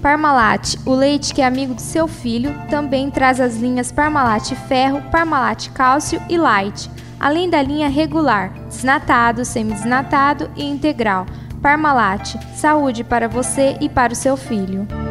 Parmalat, o leite que é amigo do seu filho, também traz as linhas Parmalat Ferro, Parmalat Cálcio e Light, além da linha regular, desnatado, semidesnatado e integral. Parmalat, saúde para você e para o seu filho.